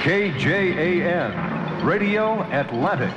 KJAN, Radio Atlantic.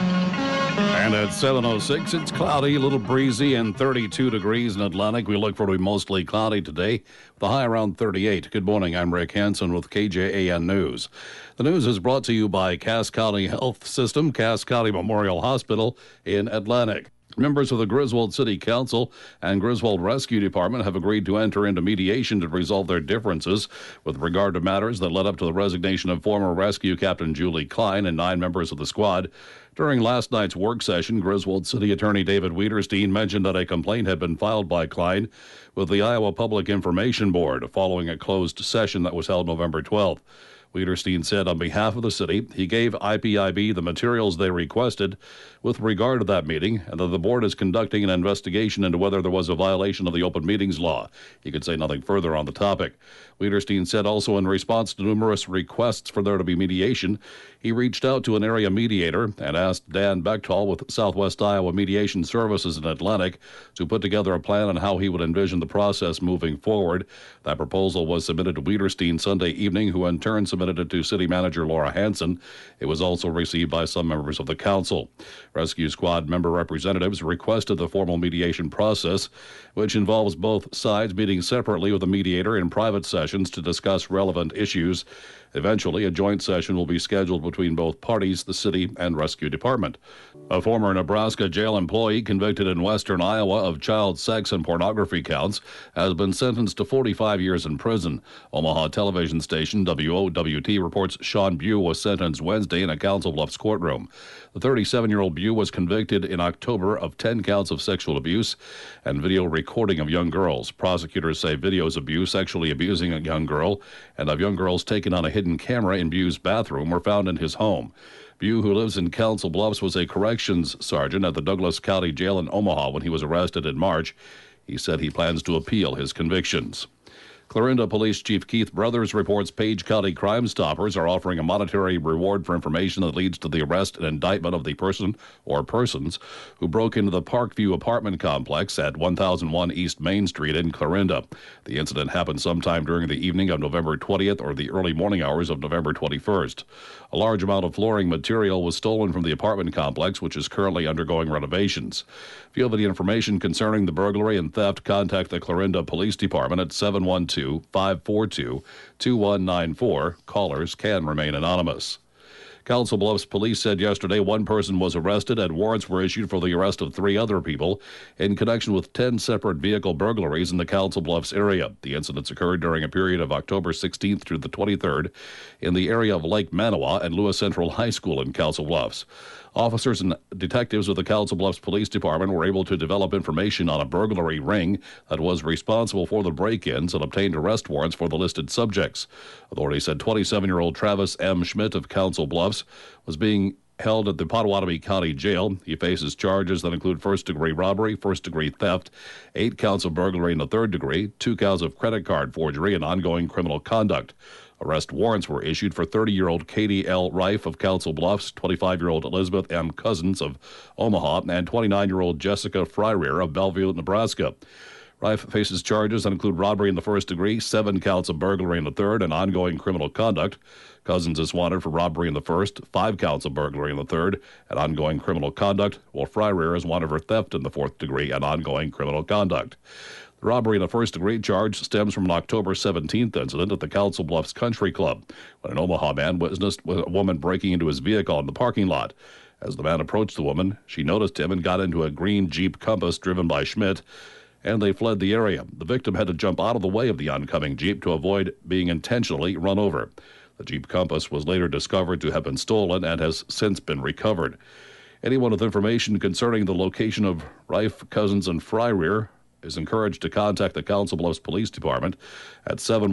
And at 7:06, it's cloudy, a little breezy, and 32 degrees in Atlantic. We look for it to be mostly cloudy today, with a high around 38. Good morning, I'm Rick Hansen with KJAN News. The news is brought to you by Cass County Health System, Cass County Memorial Hospital in Atlantic. Members of the Griswold City Council and Griswold Rescue Department have agreed to enter into mediation to resolve their differences with regard to matters that led up to the resignation of former rescue captain Julie Klein and 9 members of the squad. During last night's work session, Griswold City Attorney David Wiederstein mentioned that a complaint had been filed by Klein with the Iowa Public Information Board following a closed session that was held November 12th. Wiederstein said on behalf of the city, he gave IPIB the materials they requested with regard to that meeting, and that the board is conducting an investigation into whether there was a violation of the open meetings law. He could say nothing further on the topic. Wiederstein said also in response to numerous requests for there to be mediation, he reached out to an area mediator and asked Dan Bechtel with Southwest Iowa Mediation Services in Atlantic to put together a plan on how he would envision the process moving forward. That proposal was submitted to Wiederstein Sunday evening, who in turn submitted it to City Manager Laura Hansen. It was also received by some members of the council. Rescue Squad member representatives requested the formal mediation process, which involves both sides meeting separately with a mediator in private sessions to discuss relevant issues. Eventually, a joint session will be scheduled between both parties, the city and rescue department. A former Nebraska jail employee convicted in western Iowa of child sex and pornography counts has been sentenced to 45 years in prison. Omaha television station WOWT reports Sean Bew was sentenced Wednesday in a Council Bluffs courtroom. The 37-year-old Bew was convicted in October of 10 counts of sexual abuse and video recording of young girls. Prosecutors say videos of Bew sexually abusing a young girl and of young girls taken on a hidden camera in Bew's bathroom were found in his home. Bew, who lives in Council Bluffs, was a corrections sergeant at the Douglas County Jail in Omaha when he was arrested in March. He said he plans to appeal his convictions. Clarinda Police Chief Keith Brothers reports Page County Crime Stoppers are offering a monetary reward for information that leads to the arrest and indictment of the person or persons who broke into the Parkview apartment complex at 1001 East Main Street in Clarinda. The incident happened sometime during the evening of November 20th or the early morning hours of November 21st. A large amount of flooring material was stolen from the apartment complex, which is currently undergoing renovations. If you have any information concerning the burglary and theft, contact the Clarinda Police Department at 712-542-2194. Callers can remain anonymous. Council Bluffs police said yesterday one person was arrested and warrants were issued for the arrest of 3 other people in connection with 10 separate vehicle burglaries in the Council Bluffs area. The incidents occurred during a period of October 16th through the 23rd in the area of Lake Manawa and Lewis Central High School in Council Bluffs. Officers and detectives with the Council Bluffs Police Department were able to develop information on a burglary ring that was responsible for the break-ins and obtained arrest warrants for the listed subjects. Authorities said 27-year-old Travis M. Schmidt of Council Bluffs was being held at the Potawatomi County Jail. He faces charges that include first-degree robbery, first-degree theft, 8 counts of burglary in the 3rd degree, 2 counts of credit card forgery, and ongoing criminal conduct. Arrest warrants were issued for 30-year-old Katie L. Reif of Council Bluffs, 25-year-old Elizabeth M. Cousins of Omaha, and 29-year-old Jessica Fryrear of Bellevue, Nebraska. Reif faces charges that include robbery in the 1st degree, 7 counts of burglary in the 3rd, and ongoing criminal conduct. Cousins is wanted for robbery in the 1st, 5 counts of burglary in the 3rd, and ongoing criminal conduct, while Fryrear is wanted for theft in the 4th degree and ongoing criminal conduct. The robbery in the 1st degree charge stems from an October 17th incident at the Council Bluffs Country Club, when an Omaha man witnessed a woman breaking into his vehicle in the parking lot. As the man approached the woman, she noticed him and got into a green Jeep Compass driven by Schmidt, and they fled the area. The victim had to jump out of the way of the oncoming Jeep to avoid being intentionally run over. The Jeep Compass was later discovered to have been stolen and has since been recovered. Anyone with information concerning the location of Reif, Cousins, and Fryrear is encouraged to contact the Council Bluffs Police Department at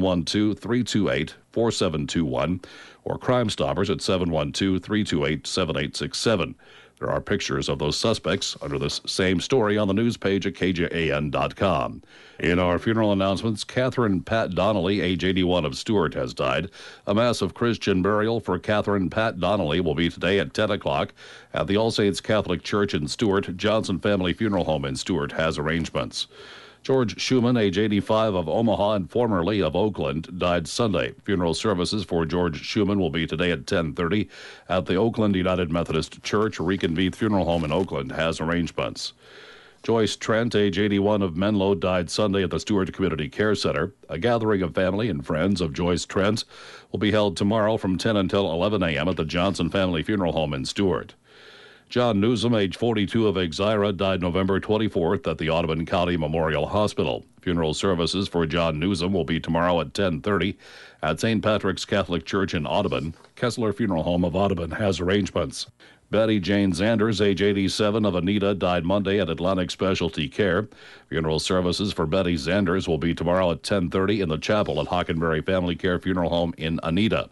712-328-4721 or Crime Stoppers at 712-328-7867. There are pictures of those suspects under this same story on the news page at KJAN.com. In our funeral announcements, Catherine Pat Donnelly, age 81 of Stuart, has died. A mass of Christian burial for Catherine Pat Donnelly will be today at 10 o'clock at the All Saints Catholic Church in Stuart. Johnson Family Funeral Home in Stuart has arrangements. George Schumann, age 85, of Omaha and formerly of Oakland, died Sunday. Funeral services for George Schumann will be today at 10:30 at the Oakland United Methodist Church. Reconvene Funeral Home in Oakland has arrangements. Joyce Trent, age 81, of Menlo, died Sunday at the Stewart Community Care Center. A gathering of family and friends of Joyce Trent will be held tomorrow from 10 until 11 a.m. at the Johnson Family Funeral Home in Stewart. John Newsom, age 42, of Exira, died November 24th at the Audubon County Memorial Hospital. Funeral services for John Newsom will be tomorrow at 10:30 at St. Patrick's Catholic Church in Audubon. Kessler Funeral Home of Audubon has arrangements. Betty Jane Zanders, age 87, of Anita, died Monday at Atlantic Specialty Care. Funeral services for Betty Zanders will be tomorrow at 10:30 in the chapel at Hockenberry Family Care Funeral Home in Anita.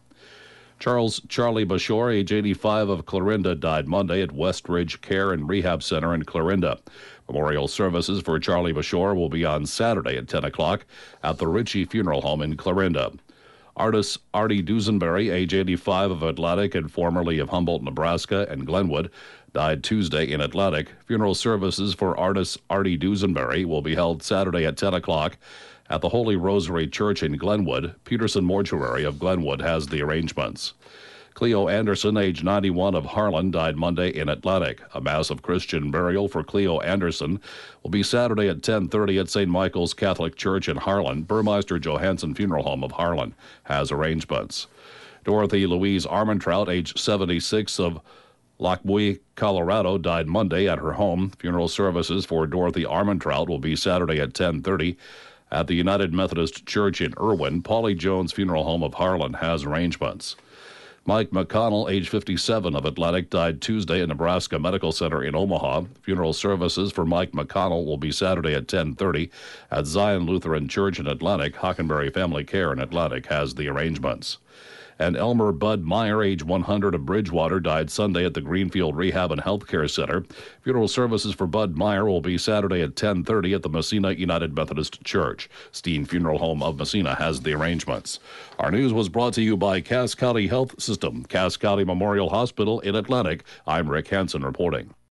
Charlie Bashore, age 85, of Clarinda, died Monday at Westridge Care and Rehab Center in Clarinda. Memorial services for Charlie Bashore will be on Saturday at 10 o'clock at the Ritchie Funeral Home in Clarinda. Artist Artie Dusenberry, age 85, of Atlantic and formerly of Humboldt, Nebraska and Glenwood, died Tuesday in Atlantic. Funeral services for artist Artie Dusenberry will be held Saturday at 10 o'clock at the Holy Rosary Church in Glenwood. Peterson Mortuary of Glenwood has the arrangements. Cleo Anderson, age 91, of Harlan, died Monday in Atlantic. A mass of Christian burial for Cleo Anderson will be Saturday at 10:30 at St. Michael's Catholic Church in Harlan. Burmeister Johansson Funeral Home of Harlan has arrangements. Dorothy Louise Armentrout, age 76, of Lochbuie, Colorado, died Monday at her home. Funeral services for Dorothy Armentrout will be Saturday at 10:30 at the United Methodist Church in Irwin. Paulie Jones Funeral Home of Harlan has arrangements. Mike McConnell, age 57, of Atlantic, died Tuesday at Nebraska Medical Center in Omaha. Funeral services for Mike McConnell will be Saturday at 10:30 at Zion Lutheran Church in Atlantic. Hockenberry Family Care in Atlantic has the arrangements. And Elmer Bud Meyer, age 100, of Bridgewater, died Sunday at the Greenfield Rehab and Healthcare Center. Funeral services for Bud Meyer will be Saturday at 10:30 at the Messina United Methodist Church. Steen Funeral Home of Messina has the arrangements. Our news was brought to you by Cass County Health System, Cass County Memorial Hospital in Atlantic. I'm Rick Hansen reporting.